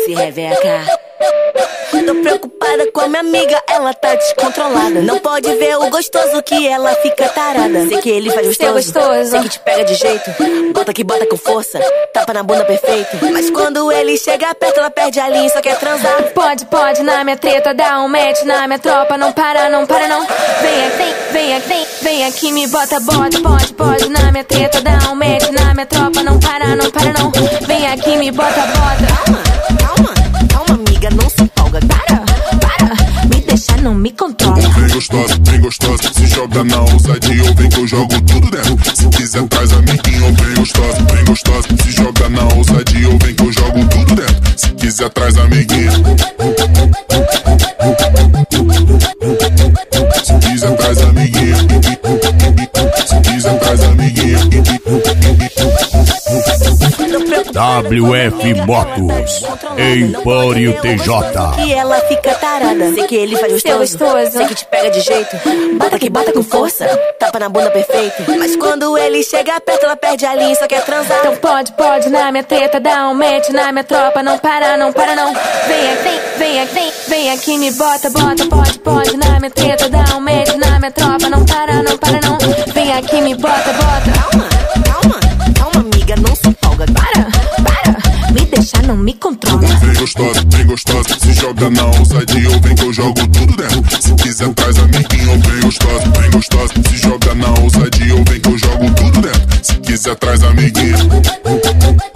desce, reveca. Tô preocupada com a minha amiga, ela tá descontrolada. Não pode ver o gostoso que ela fica tarada. Sei que ele faz gostoso, sei que te pega de jeito. Bota que bota com força, tapa na bunda perfeito. Mas quando ele chega perto, ela perde a linha e só quer transar. Pode na minha treta, dá um match na minha tropa. Não para não. Vem aqui, me bota. Pode na minha treta, dá um match na minha tropa. Não para não. Vem aqui, me bota. Calma, amiga, não se empolga. Para, me deixa, não me controla. Vem gostosa, se joga na ousadia ou vem que eu jogo tudo dentro. Se quiser traz amiguinho, vem gostosa, se joga na ousadia ou vem que eu jogo tudo dentro. Se quiser traz amiguinho. Se quiser traz amiguinho. Se quiser traz amiguinho. WF Motos, Empório TJ. E ela fica tarada. Sei que ele faz gostoso, sei que te pega de jeito. Bota que bota com força, tapa na bunda perfeito. Mas quando ele chega perto, ela perde a linha e só quer transar. Então pode na minha treta, dá um match na minha tropa. Não para não. Vem aqui, me bota. Pode na minha treta, dá um match na minha tropa. Não para não. Vem aqui, me bota. Calma, amiga, não se empolga. Para, me deixa, não me controla. Vem gostosa, se joga na ousadia ou vem que eu jogo tudo dentro. Se quiser traz amiguinho, vem gostosa, se joga na ousadia ou vem que eu jogo tudo dentro. Se quiser traz amiguinho.